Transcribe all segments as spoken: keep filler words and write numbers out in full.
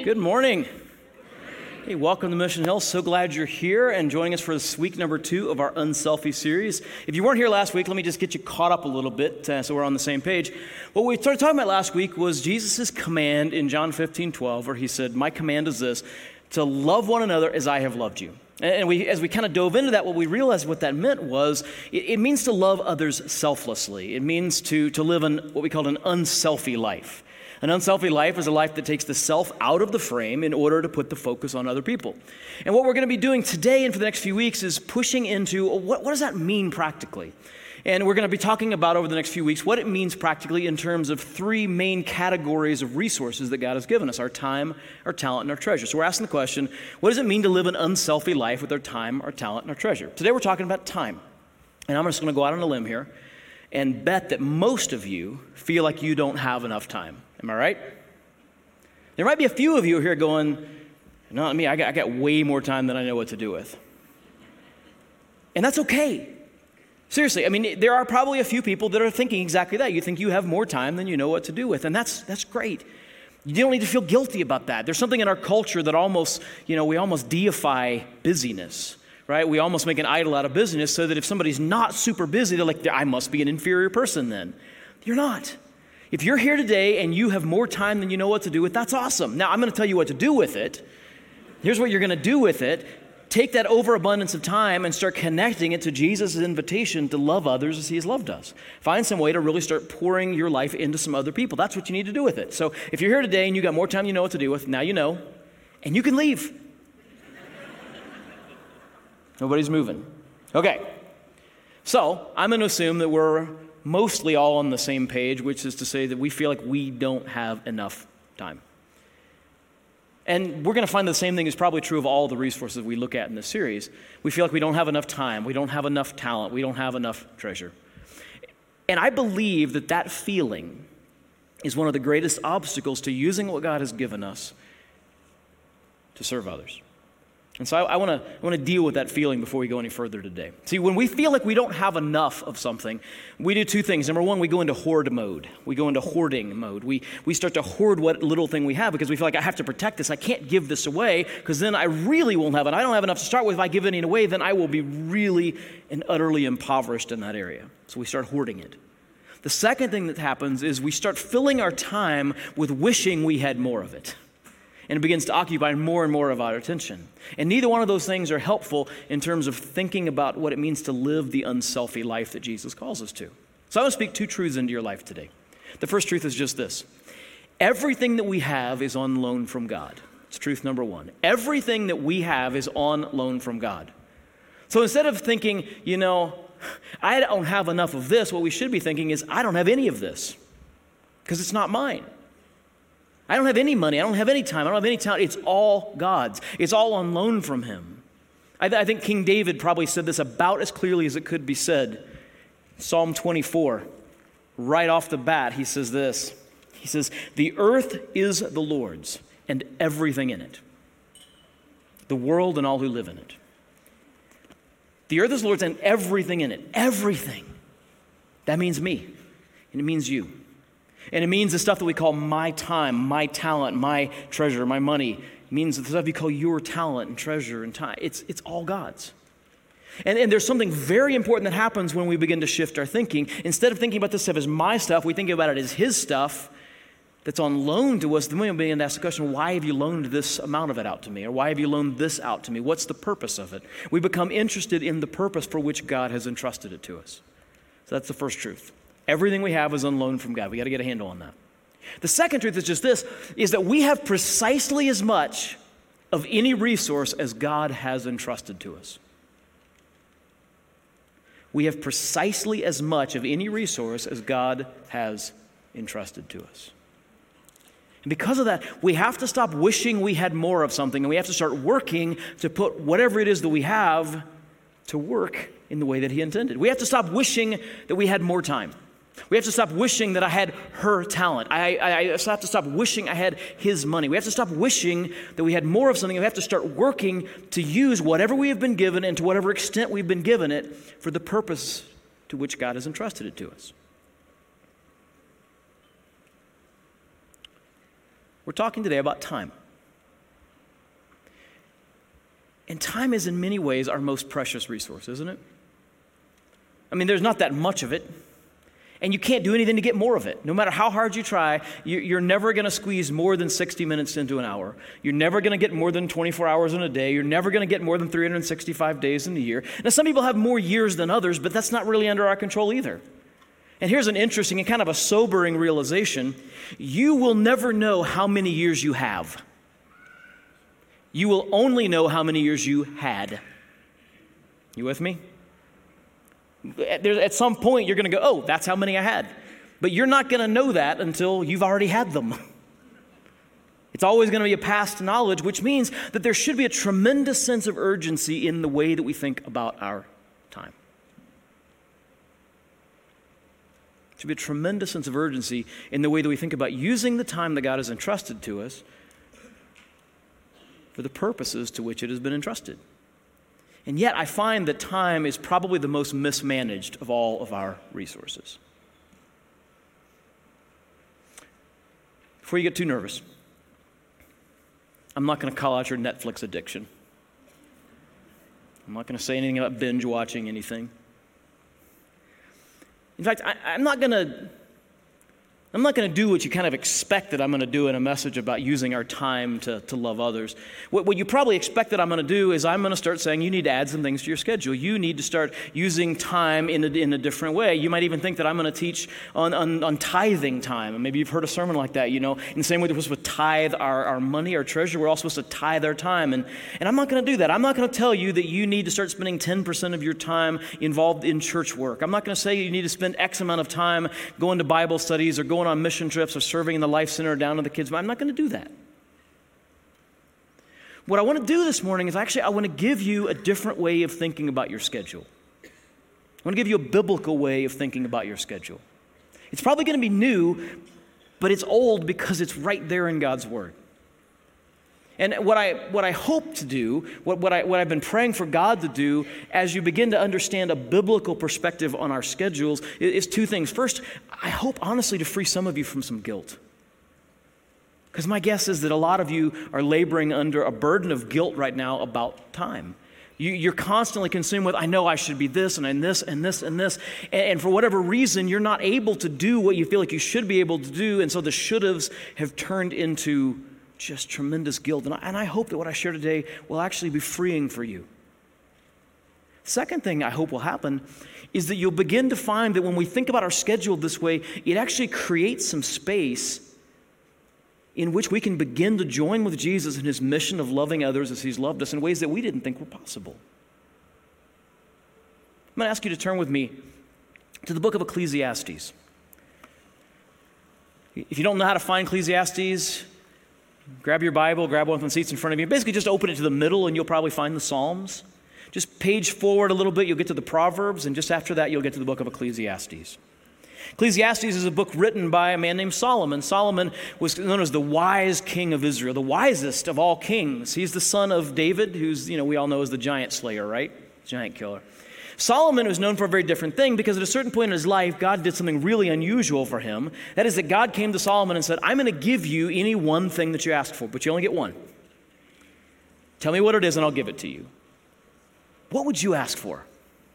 Good morning. Hey, welcome to Mission Hill. So glad you're here and joining us for this week number two of our Unselfie series. If you weren't here last week, let me just get you caught up a little bit uh, so we're on the same page. What we started talking about last week was Jesus' command in John fifteen twelve, where he said, "My command is this, to love one another as I have loved you." And we, as we kind of dove into that, what we realized what that meant was it, it means to love others selflessly. It means to, to live an, what we call an unselfie life. An unselfie life is a life that takes the self out of the frame in order to put the focus on other people. And what we're going to be doing today and for the next few weeks is pushing into what, what does that mean practically? And we're going to be talking about over the next few weeks what it means practically in terms of three main categories of resources that God has given us: our time, our talent, and our treasure. So we're asking the question, what does it mean to live an unselfie life with our time, our talent, and our treasure? Today we're talking about time. And I'm just going to go out on a limb here and bet that most of you feel like you don't have enough time. Am I right? There might be a few of you here going, not me, I got, I got way more time than I know what to do with. And that's okay. Seriously, I mean, there are probably a few people that are thinking exactly that. You think you have more time than you know what to do with, and that's that's great. You don't need to feel guilty about that. There's something in our culture that almost, you know, we almost deify busyness, right? We almost make an idol out of busyness so that if somebody's not super busy, they're like, I must be an inferior person then. You're not. If you're here today and you have more time than you know what to do with, that's awesome. Now, I'm going to tell you what to do with it. Here's what you're going to do with it. Take that overabundance of time and start connecting it to Jesus' invitation to love others as he has loved us. Find some way to really start pouring your life into some other people. That's what you need to do with it. So if you're here today and you got more time than you know what to do with, now you know, and you can leave. Nobody's moving. Okay. So I'm going to assume that we're mostly all on the same page, which is to say that we feel like we don't have enough time. And we're going to find the same thing is probably true of all the resources we look at in this series. We feel like we don't have enough time, we don't have enough talent, we don't have enough treasure. And I believe that that feeling is one of the greatest obstacles to using what God has given us to serve others. And so I, I want to I want to deal with that feeling before we go any further today. See, when we feel like we don't have enough of something, we do two things. Number one, we go into hoard mode. We go into hoarding mode. We we start to hoard what little thing we have because we feel like I have to protect this. I can't give this away because then I really won't have it. I don't have enough to start with. If I give it away, then I will be really and utterly impoverished in that area. So we start hoarding it. The second thing that happens is we start filling our time with wishing we had more of it. And it begins to occupy more and more of our attention. And neither one of those things are helpful in terms of thinking about what it means to live the unselfie life that Jesus calls us to. So I want to speak two truths into your life today. The first truth is just this. Everything that we have is on loan from God. It's truth number one. Everything that we have is on loan from God. So instead of thinking, you know, I don't have enough of this, what we should be thinking is, I don't have any of this because it's not mine. I don't have any money. I don't have any time. I don't have any talent. It's all God's. It's all on loan from him. I, th- I think King David probably said this about as clearly as it could be said. Psalm twenty-four, right off the bat, he says this. He says, "The earth is the Lord's and everything in it, the world and all who live in it." The earth is the Lord's and everything in it. Everything. That means me, and it means you. And it means the stuff that we call my time, my talent, my treasure, my money. It means the stuff you call your talent and treasure and time. It's it's all God's. And, and there's something very important that happens when we begin to shift our thinking. Instead of thinking about this stuff as my stuff, we think about it as his stuff that's on loan to us. Then we begin to ask the question, why have you loaned this amount of it out to me? Or why have you loaned this out to me? What's the purpose of it? We become interested in the purpose for which God has entrusted it to us. So that's the first truth. Everything we have is on loan from God. We got to get a handle on that. The second truth is just this, is that we have precisely as much of any resource as God has entrusted to us. We have precisely as much of any resource as God has entrusted to us. And because of that, we have to stop wishing we had more of something, and we have to start working to put whatever it is that we have to work in the way that he intended. We have to stop wishing that we had more time. We have to stop wishing that I had her talent. I, I, I have to stop wishing I had his money. We have to stop wishing that we had more of something. We have to start working to use whatever we have been given and to whatever extent we've been given it for the purpose to which God has entrusted it to us. We're talking today about time. And time is in many ways our most precious resource, isn't it? I mean, there's not that much of it, and you can't do anything to get more of it. No matter how hard you try, you're never going to squeeze more than sixty minutes into an hour. You're never going to get more than twenty-four hours in a day. You're never going to get more than three hundred sixty-five days in a year. Now, some people have more years than others, but that's not really under our control either. And here's an interesting and kind of a sobering realization. You will never know how many years you have. You will only know how many years you had. You with me? At some point, you're going to go, oh, that's how many I had. But you're not going to know that until you've already had them. It's always going to be a past knowledge, which means that there should be a tremendous sense of urgency in the way that we think about our time. There should be a tremendous sense of urgency in the way that we think about using the time that God has entrusted to us for the purposes to which it has been entrusted. And yet I find that time is probably the most mismanaged of all of our resources. Before you get too nervous, I'm not going to call out your Netflix addiction. I'm not going to say anything about binge watching anything. In fact, I, I'm not going to I'm not going to do what you kind of expect that I'm going to do in a message about using our time to, to love others. What, what you probably expect that I'm going to do is I'm going to start saying you need to add some things to your schedule. You need to start using time in a, in a different way. You might even think that I'm going to teach on, on, on tithing time. And maybe you've heard a sermon like that, you know. In the same way that we're supposed to tithe our, our money, our treasure, we're all supposed to tithe our time. And, and I'm not going to do that. I'm not going to tell you that you need to start spending ten percent of your time involved in church work. I'm not going to say you need to spend X amount of time going to Bible studies or going on mission trips or serving in the Life Center down to the kids. I'm not going to do that. What I want to do this morning is actually I want to give you a different way of thinking about your schedule. I want to give you a biblical way of thinking about your schedule. It's probably going to be new, but it's old because it's right there in God's Word. And what I what I hope to do, what, what, I, what I've been praying for God to do as you begin to understand a biblical perspective on our schedules is, is two things. First, I hope honestly to free some of you from some guilt. Because my guess is that a lot of you are laboring under a burden of guilt right now about time. You, you're constantly consumed with, I know I should be this and, and this and this and this. And, and for whatever reason, you're not able to do what you feel like you should be able to do. And so the should-haves have turned into just tremendous guilt. And I, and I hope that what I share today will actually be freeing for you. Second thing I hope will happen is that you'll begin to find that when we think about our schedule this way, it actually creates some space in which we can begin to join with Jesus in his mission of loving others as he's loved us in ways that we didn't think were possible. I'm going to ask you to turn with me to the book of Ecclesiastes. If you don't know how to find Ecclesiastes, grab your Bible, grab one from the seats in front of you. Basically, just open it to the middle and you'll probably find the Psalms. Just page forward a little bit, you'll get to the Proverbs, and just after that, you'll get to the book of Ecclesiastes. Ecclesiastes is a book written by a man named Solomon. Solomon was known as the wise king of Israel, the wisest of all kings. He's the son of David, who's, you know, we all know as the giant slayer, right? Giant killer. Solomon was known for a very different thing because at a certain point in his life, God did something really unusual for him. That is that God came to Solomon and said, I'm going to give you any one thing that you ask for, but you only get one. Tell me what it is and I'll give it to you. What would you ask for?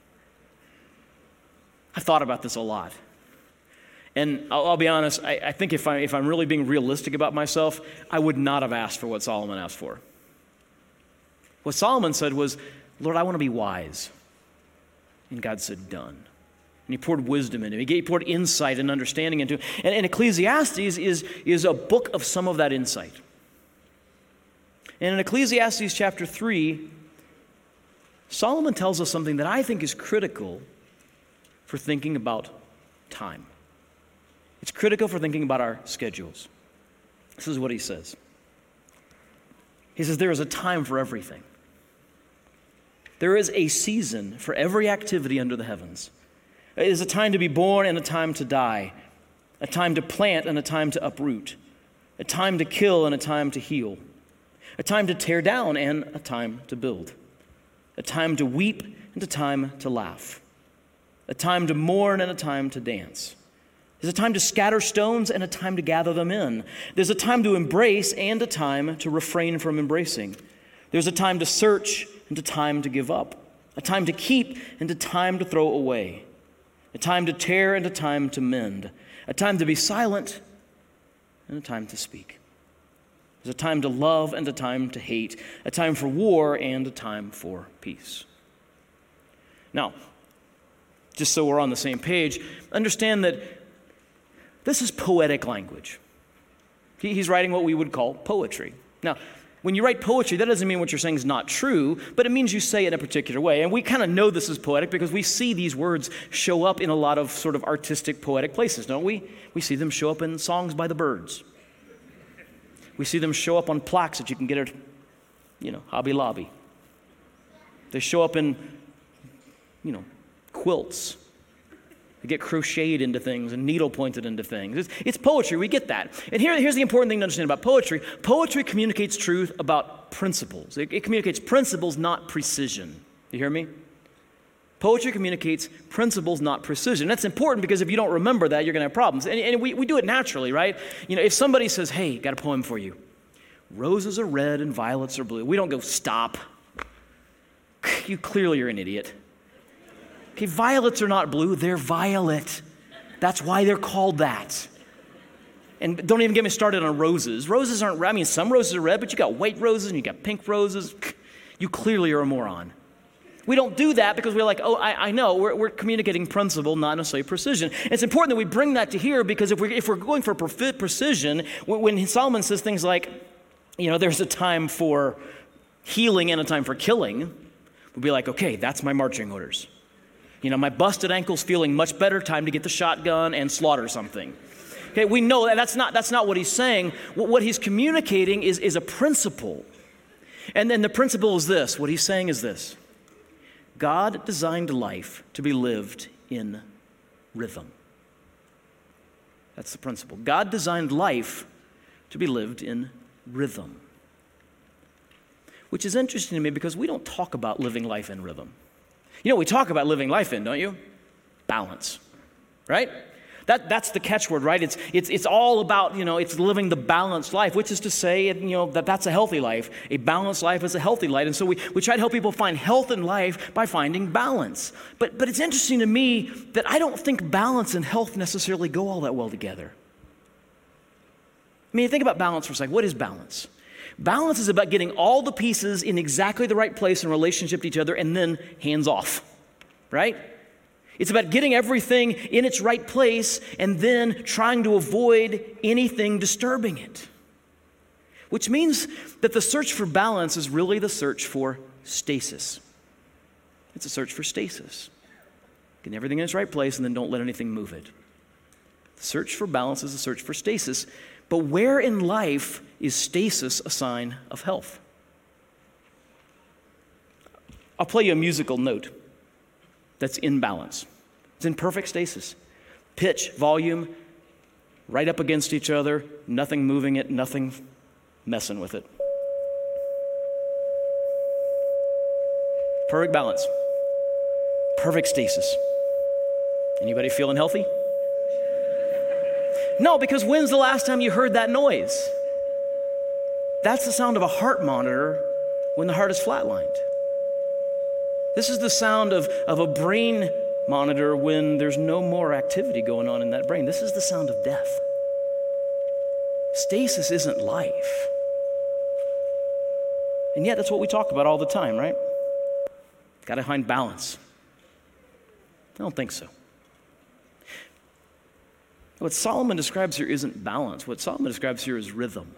I've thought about this a lot. And I'll, I'll be honest, I, I think if, I, if I'm really being realistic about myself, I would not have asked for what Solomon asked for. What Solomon said was, Lord, I want to be wise. And God said, done. And he poured wisdom into him. He gave, poured insight and understanding into him. And, and Ecclesiastes is, is a book of some of that insight. And in Ecclesiastes chapter three, Solomon tells us something that I think is critical for thinking about time. It's critical for thinking about our schedules. This is what he says. He says, there is a time for everything. There is a season for every activity under the heavens. It is a time to be born and a time to die, a time to plant and a time to uproot, a time to kill and a time to heal, a time to tear down and a time to build, a time to weep and a time to laugh, a time to mourn and a time to dance. There's a time to scatter stones and a time to gather them in. There's a time to embrace and a time to refrain from embracing. There's a time to search and a time to give up, a time to keep and a time to throw away, a time to tear and a time to mend, a time to be silent and a time to speak. There's a time to love and a time to hate, a time for war and a time for peace. Now, just so we're on the same page, understand that this is poetic language. He, he's writing what we would call poetry. Now, when you write poetry, that doesn't mean what you're saying is not true, but it means you say it in a particular way. And we kind of know this is poetic because we see these words show up in a lot of sort of artistic, poetic places, don't we? We see them show up in songs by the Byrds. We see them show up on plaques that you can get at, you know, Hobby Lobby. They show up in, you know, quilts. They get crocheted into things and needle pointed into things. It's, it's poetry, we get that. And here, here's the important thing to understand about poetry. Poetry communicates truth about principles. It, it communicates principles, not precision. You hear me? Poetry communicates principles, not precision. That's important because if you don't remember that, you're going to have problems. And, and we, we do it naturally, right? You know, if somebody says, hey, got a poem for you. Roses are red and violets are blue. We don't go, stop. You clearly are an idiot. Okay, violets are not blue, they're violet. That's why they're called that. And don't even get me started on roses. Roses aren't red. I mean, some roses are red, but you got white roses and you got pink roses. You clearly are a moron. We don't do that because we're like, oh, I, I know. We're, we're communicating principle, not necessarily precision. And it's important that we bring that to here because if we're, if we're going for precision, when, when Solomon says things like, you know, there's a time for healing and a time for killing, we'll be like, okay, that's my marching orders. You know, my busted ankle's feeling much better, time to get the shotgun and slaughter something. Okay, we know that that's not, that's not what he's saying. What, what he's communicating is, is a principle. And then the principle is this. What he's saying is this. God designed life to be lived in rhythm. That's the principle. God designed life to be lived in rhythm. Which is interesting to me because we don't talk about living life in rhythm. You know what we talk about living life in, don't you? Balance, right? That, that's the catchword, right? It's, it's, it's all about, you know, it's living the balanced life, which is to say, you know, that that's a healthy life. A balanced life is a healthy life. And so we, we try to help people find health in life by finding balance. But, but it's interesting to me that I don't think balance and health necessarily go all that well together. I mean, think about balance for a second. What is balance? Balance is about getting all the pieces in exactly the right place in relationship to each other and then hands off, right? It's about getting everything in its right place and then trying to avoid anything disturbing it. Which means that the search for balance is really the search for stasis. It's a search for stasis. Getting everything in its right place and then don't let anything move it. The search for balance is a search for stasis. But where in life is stasis a sign of health? I'll play you a musical note that's in balance. It's in perfect stasis. Pitch, volume, right up against each other, nothing moving it, nothing messing with it. Perfect balance. Perfect stasis. Anybody feeling healthy? No, because when's the last time you heard that noise? That's the sound of a heart monitor when the heart is flatlined. This is the sound of, of a brain monitor when there's no more activity going on in that brain. This is the sound of death. Stasis isn't life. And yet that's what we talk about all the time, right? Got to find balance. I don't think so. What Solomon describes here isn't balance. What Solomon describes here is rhythm.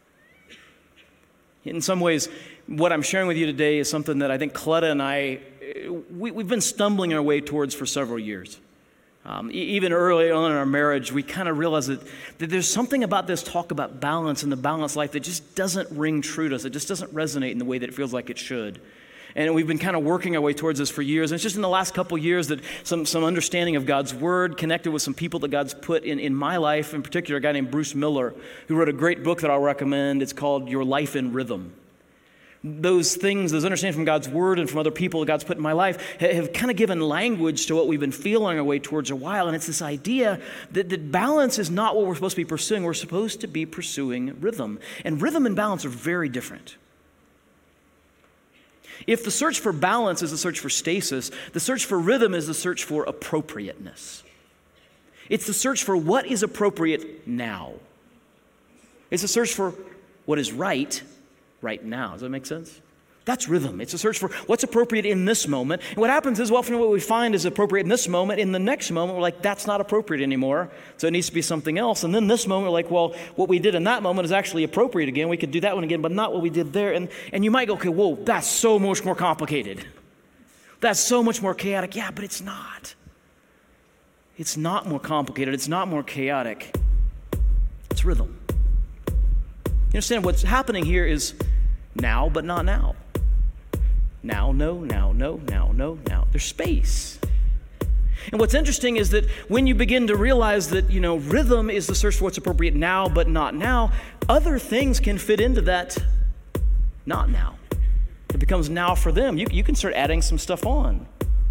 In some ways, what I'm sharing with you today is something that I think Coletta and I, we, we've been stumbling our way towards for several years. Um, e- even early on in our marriage, we kind of realized that, that there's something about this talk about balance and the balanced life that just doesn't ring true to us. It just doesn't resonate in the way that it feels like it should. And we've been kind of working our way towards this for years. And it's just in the last couple of years that some, some understanding of God's Word connected with some people that God's put in, in my life, in particular a guy named Bruce Miller, who wrote a great book that I'll recommend. It's called Your Life in Rhythm. Those things, those understandings from God's Word and from other people that God's put in my life have, have kind of given language to what we've been feeling our way towards a while. And it's this idea that, that balance is not what we're supposed to be pursuing. We're supposed to be pursuing rhythm. And rhythm and balance are very different. If the search for balance is the search for stasis, the search for rhythm is the search for appropriateness. It's the search for what is appropriate now. It's a search for what is right, right now. Does that make sense? That's rhythm. It's a search for what's appropriate in this moment. And what happens is, well, often what we find is appropriate in this moment. In the next moment, we're like, that's not appropriate anymore, so it needs to be something else. And then this moment, we're like, well, what we did in that moment is actually appropriate again. We could do that one again, but not what we did there. And, and you might go, okay, whoa, that's so much more complicated. That's so much more chaotic. Yeah, but it's not. It's not more complicated. It's not more chaotic. It's rhythm. You understand what's happening here is now, but not now. Now, no, now, no, now, no, now. There's space. And what's interesting is that when you begin to realize that, you know, rhythm is the search for what's appropriate now, but not now, other things can fit into that not now. It becomes now for them. You, you can start adding some stuff on.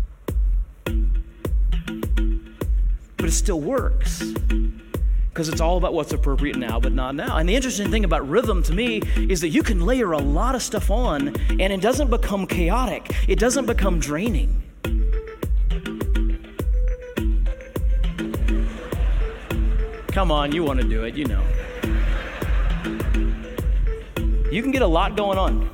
But it still works. Because it's all about what's appropriate now, but not now. And the interesting thing about rhythm to me is that you can layer a lot of stuff on, and it doesn't become chaotic. It doesn't become draining. Come on, you want to do it, you know. You can get a lot going on.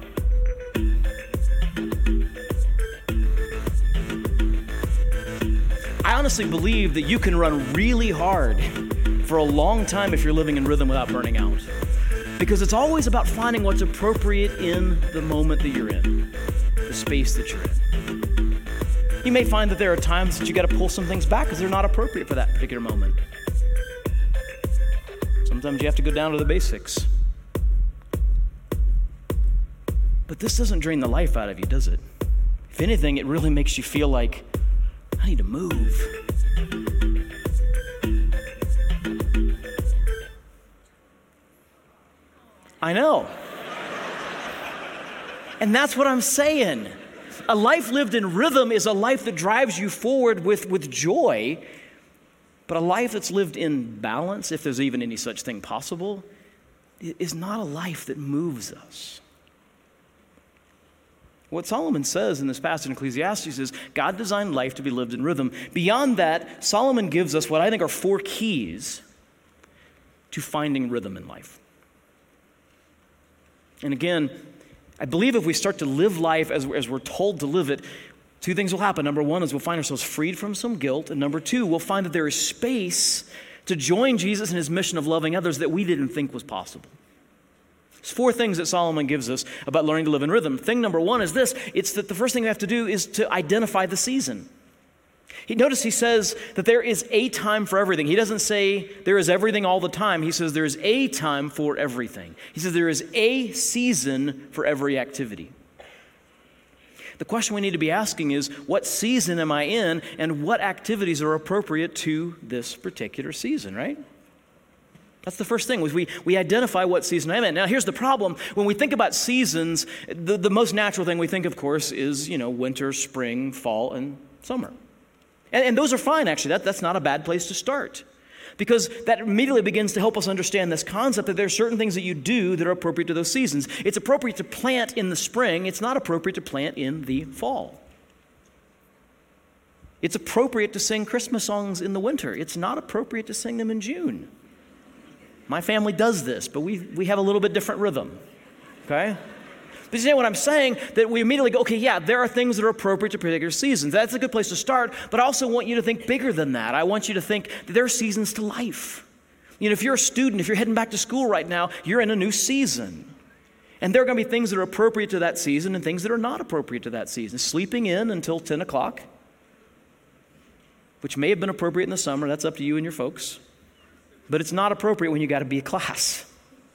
I honestly believe that you can run really hard for a long time if you're living in rhythm without burning out. Because it's always about finding what's appropriate in the moment that you're in, the space that you're in. You may find that there are times that you got to pull some things back because they're not appropriate for that particular moment. Sometimes you have to go down to the basics. But this doesn't drain the life out of you, does it? If anything, it really makes you feel like, I need to move. I know. And that's what I'm saying. A life lived in rhythm is a life that drives you forward with, with joy, but a life that's lived in balance, if there's even any such thing possible, is not a life that moves us. What Solomon says in this passage in Ecclesiastes is God designed life to be lived in rhythm. Beyond that, Solomon gives us what I think are four keys to finding rhythm in life. And again, I believe if we start to live life as, as we're told to live it, two things will happen. Number one is we'll find ourselves freed from some guilt. And number two, we'll find that there is space to join Jesus in his mission of loving others that we didn't think was possible. There's four things that Solomon gives us about learning to live in rhythm. Thing number one is this. It's that the first thing we have to do is to identify the season. He, notice he says that there is a time for everything. He doesn't say there is everything all the time. He says there is a time for everything. He says there is a season for every activity. The question we need to be asking is, what season am I in and what activities are appropriate to this particular season, right? That's the first thing, was we, we identify what season I'm in. Now, here's the problem. When we think about seasons, the, the most natural thing we think, of course, is, you know, winter, spring, fall, and summer. And, and those are fine, actually. That, that's not a bad place to start. Because that immediately begins to help us understand this concept that there are certain things that you do that are appropriate to those seasons. It's appropriate to plant in the spring. It's not appropriate to plant in the fall. It's appropriate to sing Christmas songs in the winter. It's not appropriate to sing them in June. My family does this, but we, we have a little bit different rhythm, okay? But you know what I'm saying? That we immediately go, okay, yeah, there are things that are appropriate to particular seasons. That's a good place to start, but I also want you to think bigger than that. I want you to think that there are seasons to life. You know, if you're a student, if you're heading back to school right now, you're in a new season. And there are going to be things that are appropriate to that season and things that are not appropriate to that season. Sleeping in until ten o'clock, which may have been appropriate in the summer. That's up to you and your folks. But it's not appropriate when you got to be a class.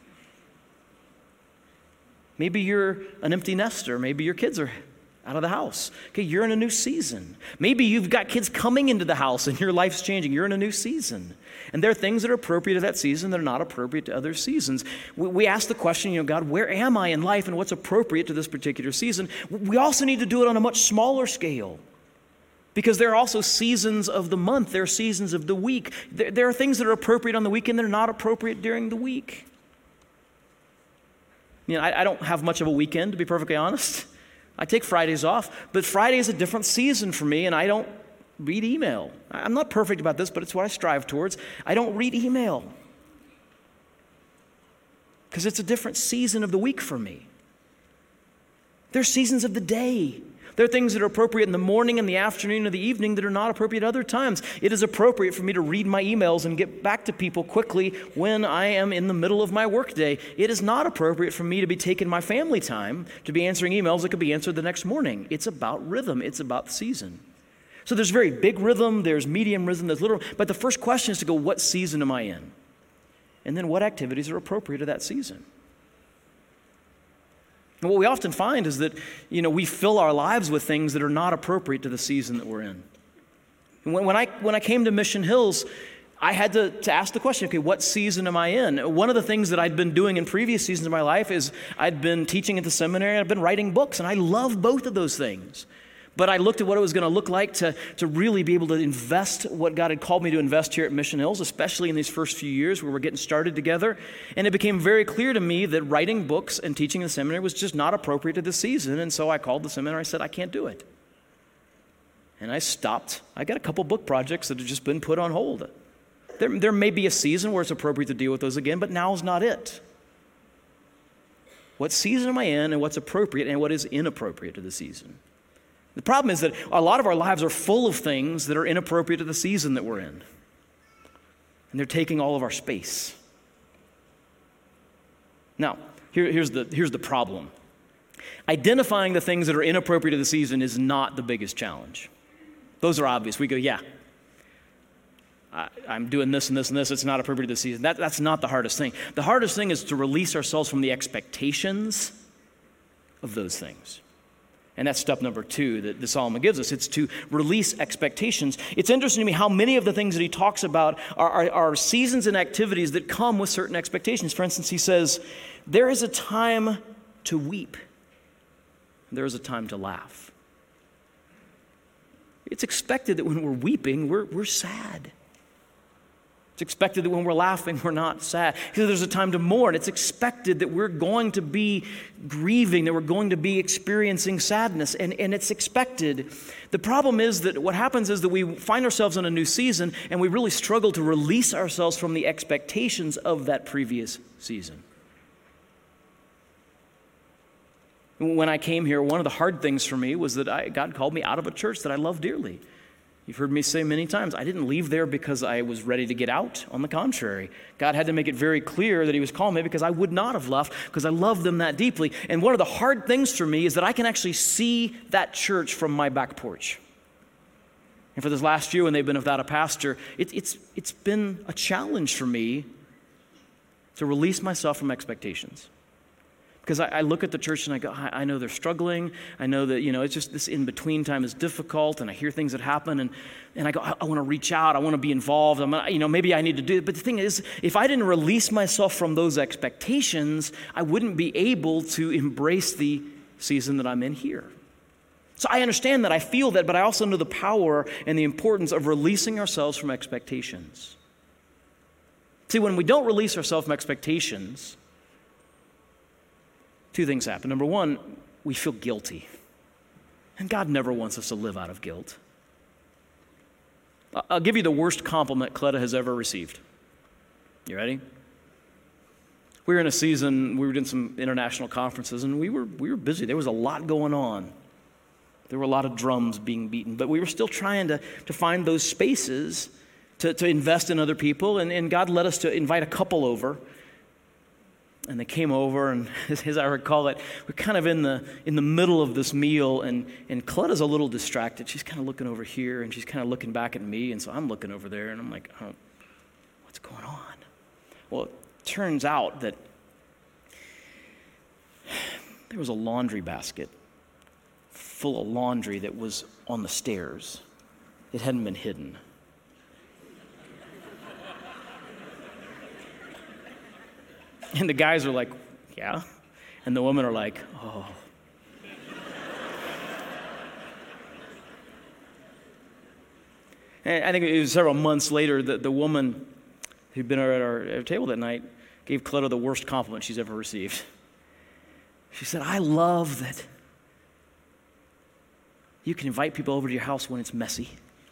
Maybe you're an empty nester. Maybe your kids are out of the house. Okay, you're in a new season. Maybe you've got kids coming into the house and your life's changing. You're in a new season. And there are things that are appropriate to that season that are not appropriate to other seasons. We, we ask the question, you know, God, where am I in life and what's appropriate to this particular season? We also need to do it on a much smaller scale. Because there are also seasons of the month. There are seasons of the week. There, there are things that are appropriate on the weekend that are not appropriate during the week. You know, I, I don't have much of a weekend, to be perfectly honest. I take Fridays off, but Friday is a different season for me, and I don't read email. I'm not perfect about this, but it's what I strive towards. I don't read email because it's a different season of the week for me. There's seasons of the day. There are things that are appropriate in the morning and the afternoon and the evening that are not appropriate at other times. It is appropriate for me to read my emails and get back to people quickly when I am in the middle of my workday. It is not appropriate for me to be taking my family time to be answering emails that could be answered the next morning. It's about rhythm. It's about the season. So there's very big rhythm, there's medium rhythm, there's little, but the first question is to go, what season am I in? And then what activities are appropriate to that season? And what we often find is that, you know, we fill our lives with things that are not appropriate to the season that we're in. When, when I when I came to Mission Hills, I had to, to ask the question, okay, what season am I in? One of the things that I'd been doing in previous seasons of my life is I'd been teaching at the seminary, I'd been writing books, and I love both of those things. But I looked at what it was going to look like to, to really be able to invest what God had called me to invest here at Mission Hills, especially in these first few years where we're getting started together. And it became very clear to me that writing books and teaching in the seminary was just not appropriate to this season. And so I called the seminary and I said, I can't do it. And I stopped. I got a couple book projects that have just been put on hold. There, there may be a season where it's appropriate to deal with those again, but now's not it. What season am I in and what's appropriate and what is inappropriate to the season? The problem is that a lot of our lives are full of things that are inappropriate to the season that we're in. And they're taking all of our space. Now, here, here's the, here's the problem. Identifying the things that are inappropriate to the season is not the biggest challenge. Those are obvious. We go, yeah, I, I'm doing this and this and this. It's not appropriate to the season. That, that's not the hardest thing. The hardest thing is to release ourselves from the expectations of those things. And that's step number two that the Solomon gives us. It's to release expectations. It's interesting to me how many of the things that he talks about are, are, are seasons and activities that come with certain expectations. For instance, he says, there is a time to weep. There is a time to laugh. It's expected that when we're weeping, we're, we're sad. It's expected that when we're laughing, we're not sad. Because there's a time to mourn. It's expected that we're going to be grieving, that we're going to be experiencing sadness, and, and it's expected. The problem is that what happens is that we find ourselves in a new season, and we really struggle to release ourselves from the expectations of that previous season. When I came here, one of the hard things for me was that I, God called me out of a church that I love dearly. You've heard me say many times, I didn't leave there because I was ready to get out. On the contrary, God had to make it very clear that he was calling me because I would not have left because I loved them that deeply. And one of the hard things for me is that I can actually see that church from my back porch. And for this last year when they've been without a pastor, it, it's, it's been a challenge for me to release myself from expectations. Because I, I look at the church and I go, I, I know they're struggling. I know that, you know, it's just this in-between time is difficult, and I hear things that happen, and, and I go, I, I want to reach out. I want to be involved. I'm, you know, maybe I need to do it. But the thing is, if I didn't release myself from those expectations, I wouldn't be able to embrace the season that I'm in here. So I understand that. I feel that, but I also know the power and the importance of releasing ourselves from expectations. See, when we don't release ourselves from expectations, two things happen. Number one, we feel guilty. And God never wants us to live out of guilt. I'll give you the worst compliment Cleta has ever received. You ready? We were in a season, we were doing some international conferences, and we were we were busy. There was a lot going on. There were a lot of drums being beaten, but we were still trying to, to find those spaces to, to invest in other people, and, and God led us to invite a couple over. And they came over, and as I recall it, we're kind of in the in the middle of this meal, and, and Cleta's a little distracted. She's kind of looking over here, and she's kind of looking back at me, and so I'm looking over there, and I'm like, oh, what's going on? Well, it turns out that there was a laundry basket full of laundry that was on the stairs. It hadn't been hidden. And the guys are like, yeah. And the women are like, oh. And I think it was several months later that the woman who'd been at our, at our table that night gave Cleta the worst compliment she's ever received. She said, I love that You can invite people over to your house when it's messy.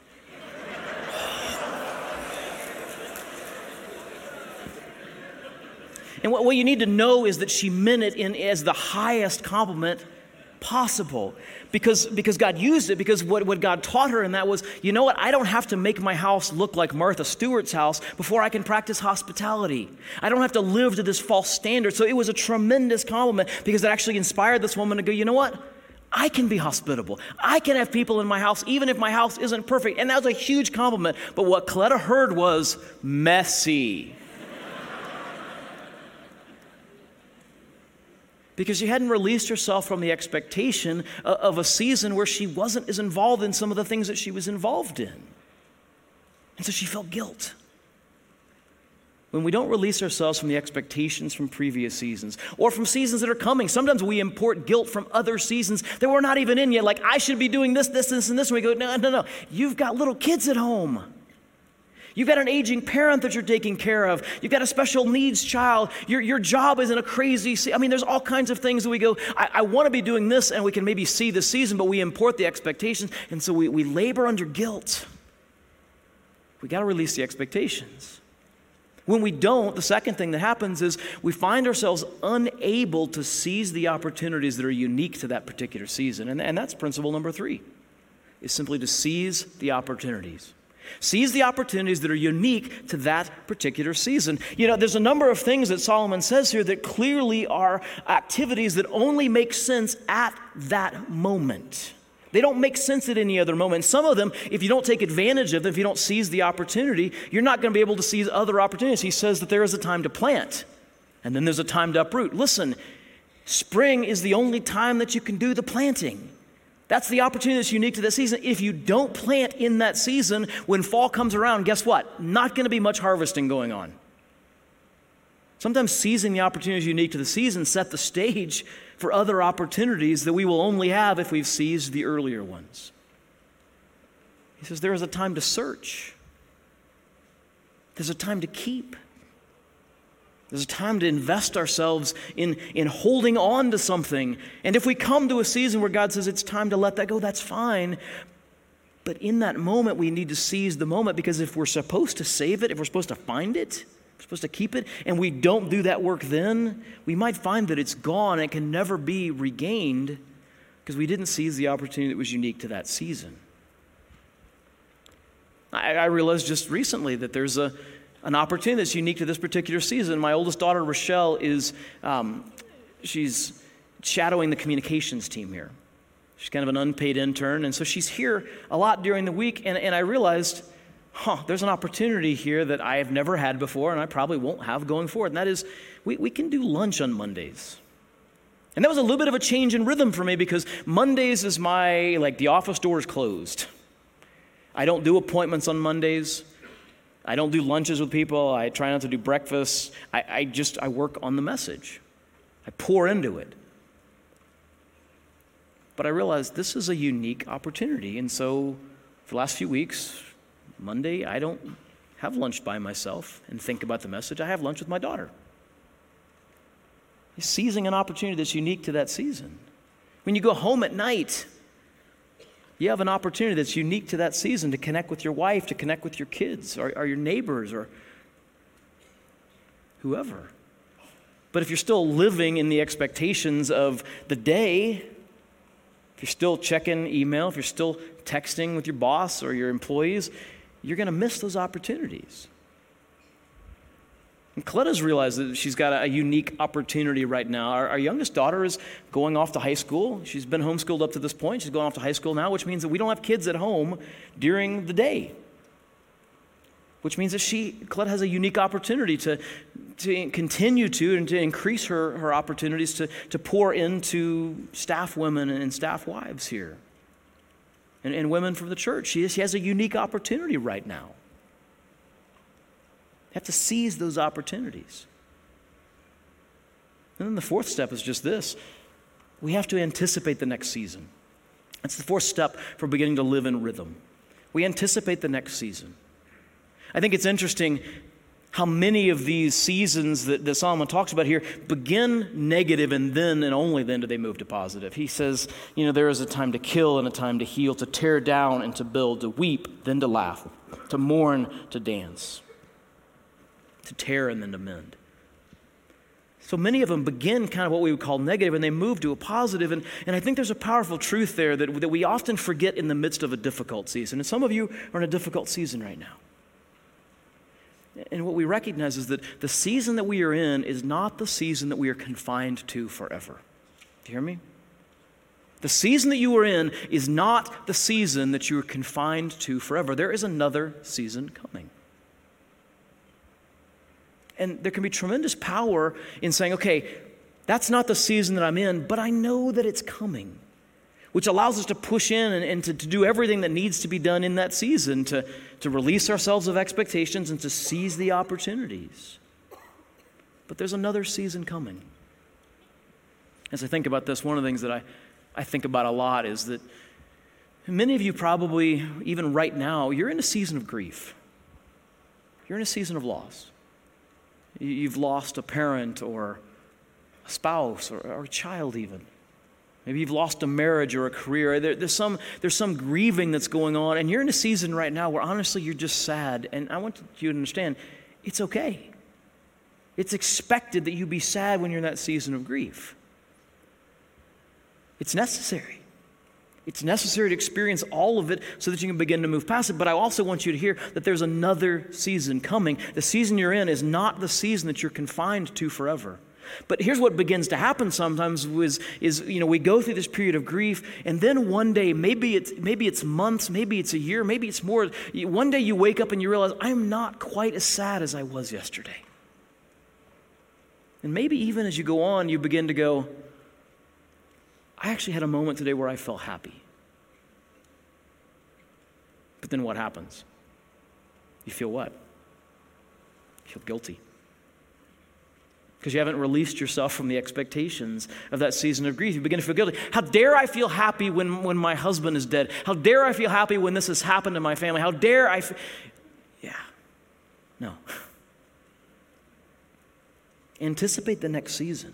And what, what you need to know is that she meant it in as the highest compliment possible, because, because God used it, because what, what God taught her in that was, you know what, I don't have to make my house look like Martha Stewart's house before I can practice hospitality. I don't have to live to this false standard. So it was a tremendous compliment, because it actually inspired this woman to go, you know what, I can be hospitable. I can have people in my house, even if my house isn't perfect. And that was a huge compliment. But what Coletta heard was messy. Because she hadn't released herself from the expectation of a season where she wasn't as involved in some of the things that she was involved in. And so she felt guilt. When we don't release ourselves from the expectations from previous seasons or from seasons that are coming, sometimes we import guilt from other seasons that we're not even in yet. Like, I should be doing this, this, this, and this. And we go, no, no, no. You've got little kids at home. You've got an aging parent that you're taking care of. You've got a special needs child. Your, your job is in a crazy se- I mean, there's all kinds of things that we go, I, I want to be doing this, and we can maybe see the season, but we import the expectations, and so we, we labor under guilt. We got to release the expectations. When we don't, the second thing that happens is we find ourselves unable to seize the opportunities that are unique to that particular season. And, and that's principle number three, is simply to seize the opportunities. Seize the opportunities that are unique to that particular season. You know, there's a number of things that Solomon says here that clearly are activities that only make sense at that moment. They don't make sense at any other moment. Some of them, if you don't take advantage of them, if you don't seize the opportunity, you're not going to be able to seize other opportunities. He says that there is a time to plant, and then there's a time to uproot. Listen, spring is the only time that you can do the planting. That's the opportunity that's unique to this season. If you don't plant in that season, when fall comes around, guess what? Not going to be much harvesting going on. Sometimes seizing the opportunities unique to the season set the stage for other opportunities that we will only have if we've seized the earlier ones. He says there is a time to search. There's a time to keep. There's a time to invest ourselves in, in holding on to something. And if we come to a season where God says it's time to let that go, that's fine. But in that moment, we need to seize the moment, because if we're supposed to save it, if we're supposed to find it, we're supposed to keep it, and we don't do that work then, we might find that it's gone and it can never be regained because we didn't seize the opportunity that was unique to that season. I, I realized just recently that there's a an opportunity that's unique to this particular season. My oldest daughter, Rochelle, is um, she's shadowing the communications team here. She's kind of an unpaid intern, and so she's here a lot during the week, and, and I realized, huh, there's an opportunity here that I have never had before, and I probably won't have going forward, and that is we, we can do lunch on Mondays. And that was a little bit of a change in rhythm for me, because Mondays is my, like, the office door is closed. I don't do appointments on Mondays. I don't do lunches with people. I try not to do breakfast. I, I just, I work on the message. I pour into it. But I realized this is a unique opportunity. And so for the last few weeks, Monday, I don't have lunch by myself and think about the message. I have lunch with my daughter. He's seizing an opportunity that's unique to that season. When you go home at night, you have an opportunity that's unique to that season to connect with your wife, to connect with your kids, or, or your neighbors, or whoever. But if you're still living in the expectations of the day, if you're still checking email, if you're still texting with your boss or your employees, you're going to miss those opportunities. And Coletta's realized that she's got a, a unique opportunity right now. Our, our youngest daughter is going off to high school. She's been homeschooled up to this point. She's going off to high school now, which means that we don't have kids at home during the day. Which means that she, Coletta, has a unique opportunity to, to continue to and to increase her, her opportunities to, to pour into staff women and staff wives here. And, and women from the church. She, she has a unique opportunity right now. You have to seize those opportunities. And then the fourth step is just this. We have to anticipate the next season. That's the fourth step for beginning to live in rhythm. We anticipate the next season. I think it's interesting how many of these seasons that, that Solomon talks about here begin negative and then and only then do they move to positive. He says, you know, there is a time to kill and a time to heal, to tear down and to build, to weep, then to laugh, to mourn, to dance, to tear and then to mend. So many of them begin kind of what we would call negative and they move to a positive. And, and I think there's a powerful truth there that, that we often forget in the midst of a difficult season. And some of you are in a difficult season right now. And what we recognize is that the season that we are in is not the season that we are confined to forever. Do you hear me? The season that you are in is not the season that you are confined to forever. There is another season coming. And there can be tremendous power in saying, okay, that's not the season that I'm in, but I know that it's coming, which allows us to push in and, and to, to do everything that needs to be done in that season, to, to release ourselves of expectations and to seize the opportunities. But there's another season coming. As I think about this, one of the things that I, I think about a lot is that many of you probably, even right now, you're in a season of grief. You're in a season of loss. You've lost a parent or a spouse or, or a child even. Maybe you've lost a marriage or a career. There, there's some there's some grieving that's going on, and you're in a season right now where honestly you're just sad. And I want you to understand, it's okay. It's expected that you be sad when you're in that season of grief. It's necessary. It's necessary to experience all of it so that you can begin to move past it. But I also want you to hear that there's another season coming. The season you're in is not the season that you're confined to forever. But here's what begins to happen sometimes is, is you know, we go through this period of grief, and then one day, maybe it's, maybe it's months, maybe it's a year, maybe it's more. One day you wake up and you realize, I'm not quite as sad as I was yesterday. And maybe even as you go on, you begin to go, I actually had a moment today where I felt happy. But then what happens? You feel what? You feel guilty. Because you haven't released yourself from the expectations of that season of grief. You begin to feel guilty. How dare I feel happy when, when my husband is dead? How dare I feel happy when this has happened to my family? How dare I? F- yeah. No. Anticipate the next season.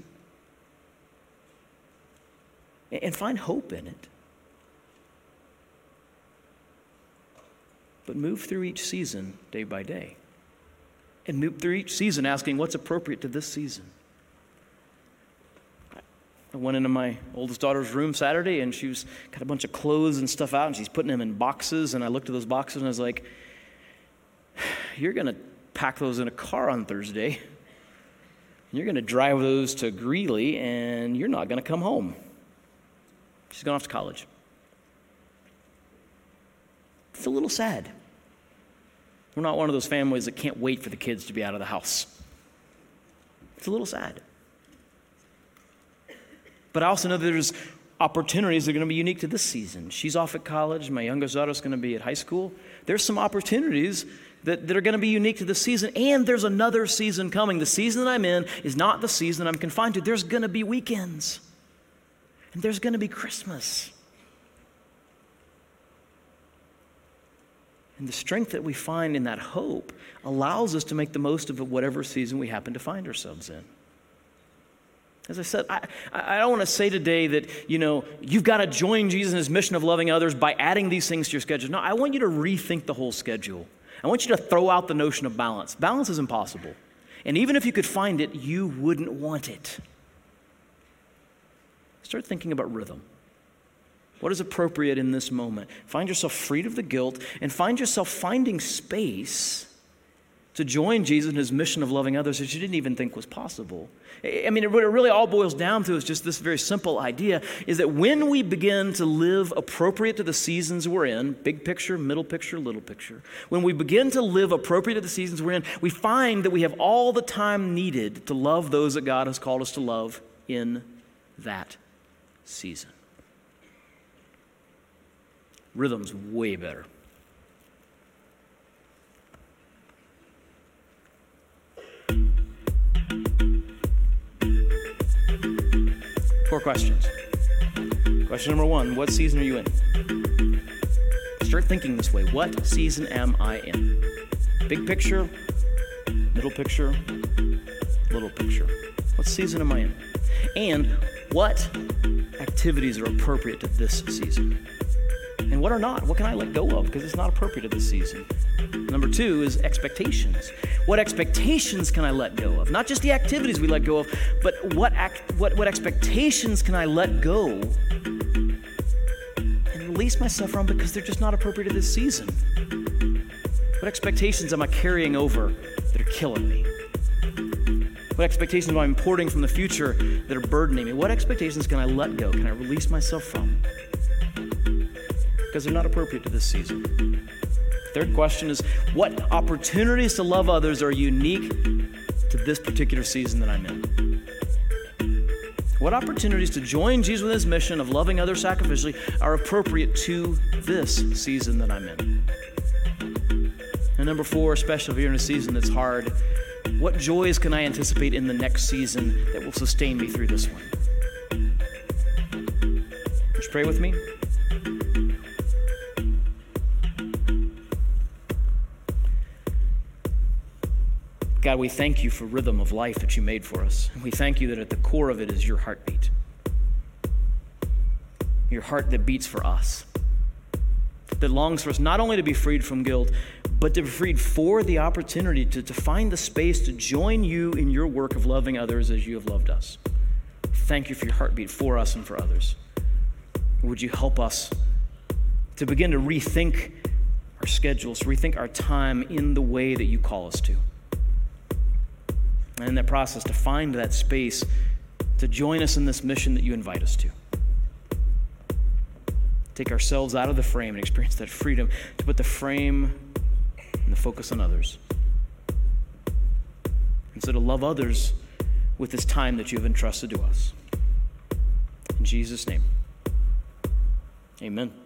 And find hope in it. But move through each season day by day. And move through each season asking what's appropriate to this season. I went into my oldest daughter's room Saturday and she was got a bunch of clothes and stuff out and she's putting them in boxes, and I looked at those boxes and I was like, you're going to pack those in a car on Thursday. You're going to drive those to Greeley and you're not going to come home. She's gone off to college. It's a little sad. We're not one of those families that can't wait for the kids to be out of the house. It's a little sad. But I also know that there's opportunities that are going to be unique to this season. She's off at college. My youngest daughter's going to be at high school. There's some opportunities that, that are going to be unique to this season, and there's another season coming. The season that I'm in is not the season I'm confined to. There's going to be weekends. And there's going to be Christmas. And the strength that we find in that hope allows us to make the most of whatever season we happen to find ourselves in. As I said, I, I don't want to say today that, you know, you've got to join Jesus in his mission of loving others by adding these things to your schedule. No, I want you to rethink the whole schedule. I want you to throw out the notion of balance. Balance is impossible. And even if you could find it, you wouldn't want it. Start thinking about rhythm. What is appropriate in this moment? Find yourself freed of the guilt and find yourself finding space to join Jesus in his mission of loving others that you didn't even think was possible. I mean, what it really all boils down to is just this very simple idea, is that when we begin to live appropriate to the seasons we're in, big picture, middle picture, little picture, when we begin to live appropriate to the seasons we're in, we find that we have all the time needed to love those that God has called us to love in that season. Rhythm's way better. Four questions. Question number one, what season are you in? Start thinking this way. What season am I in? Big picture, middle Middle picture, little picture. What season am I in? And what activities are appropriate to this season? And what are not? What can I let go of because it's not appropriate to this season? Number two is expectations. What expectations can I let go of? Not just the activities we let go of, but what act, what, what expectations can I let go and release myself from because they're just not appropriate to this season? What expectations am I carrying over that are killing me? What expectations am I importing from the future that are burdening me? What expectations can I let go? Can I release myself from? Because they're not appropriate to this season. Third question is, what opportunities to love others are unique to this particular season that I'm in? What opportunities to join Jesus with his mission of loving others sacrificially are appropriate to this season that I'm in? And number four, especially if you're in a season that's hard, what joys can I anticipate in the next season that will sustain me through this one? Would you pray with me? God, we thank you for rhythm of life that you made for us. And we thank you that at the core of it is your heartbeat. Your heart that beats for us. That longs for us not only to be freed from guilt, but to be freed for the opportunity to, to find the space to join you in your work of loving others as you have loved us. Thank you for your heartbeat for us and for others. Would you help us to begin to rethink our schedules, rethink our time in the way that you call us to. And in that process, to find that space to join us in this mission that you invite us to. Take ourselves out of the frame and experience that freedom to put the frame and the focus on others. And so to love others with this time that you have entrusted to us. In Jesus' name, amen.